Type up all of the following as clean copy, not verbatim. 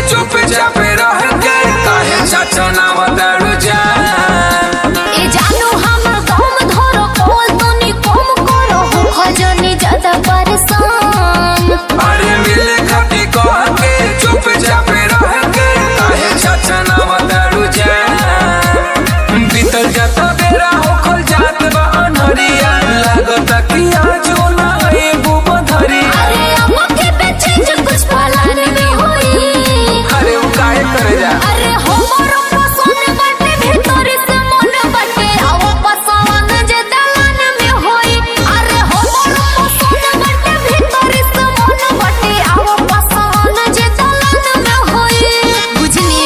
चुपचाप रह के काहे चाचा ना बताड़ू जा ए जानू हमर काम धरो कोल तनी कम करो हो खजनी ज्यादा परेशान। अरे मिले खाती कह के चुपचाप रह के काहे चाचा ना बताड़ू जा बीतल जाता बेरा होखल जात बा अनहरिया लागता कि आज ना एगो बधरी। अरे अब के बेचे जो कुछ पालन में होई। अरे वो काहे करे जा अरे हमर पसंद बाटे भीतर से मन बाटे आओ पसंद जे दलन में होई। अरे हमर पसंद बाटे भीतर से मन बाटे आओ पसंद जे दलन में होई। बुझनी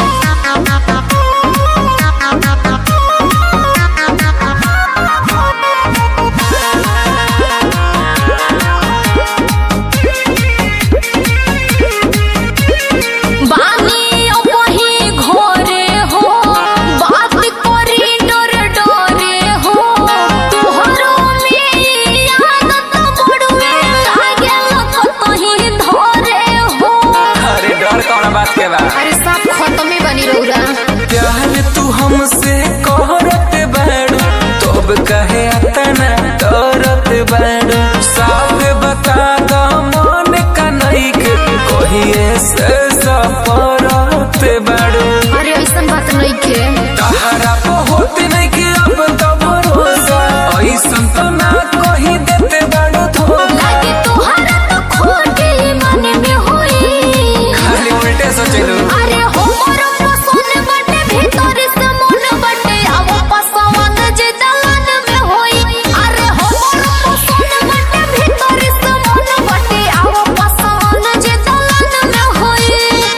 बानी अपही घरे हो बात करी डर डरे हो तोहरो में आदत बड़ुए लागल कतही धरे हो। अरे डर कौन बात के बा अरे सब खत्म बनी रहुरा। प्यार तू हमसे कहरत बाड़ू तब कहे अतना डरत बाड़ू साफ बता द मन का नहीं के कहिए से सफरत बाड़ू। अरे ऐसा बात नहीं के तहरा बहुत नहीं के अब तो भरोसा ऐसा तो ना कही देते बाड़ू धोखा लागे तोहरा तो खोटे मन में होई। खाली उल्टे सोचलू अरे हमर पसंद बाटे भीतर से मन बाटे आओ पसंद जे दलन में होई। अरे हमर पसंद बाटे भीतर से मन बाटे आओ पसंद जे दलन में होई।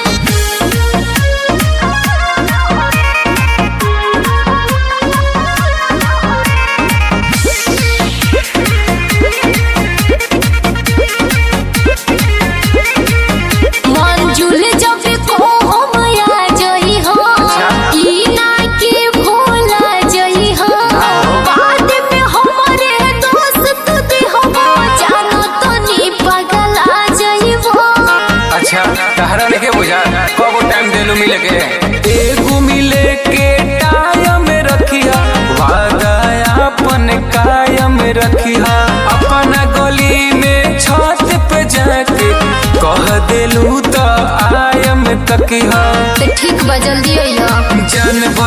मंजुल जब को हम आ जई हो ई ना के भूला जई हो बाद में हमरे दोस्त दे हम जानो तो नी पागल आ जई हो। अच्छा तहरा लेके बुझा कब टाइम देलू मिले के एगो मिले के टाइम रखिया वादा अपन कायम रखिया अपना गली में छत पे जाके कह देलू तो आयम तकिया तो ठीक बजल दियो जन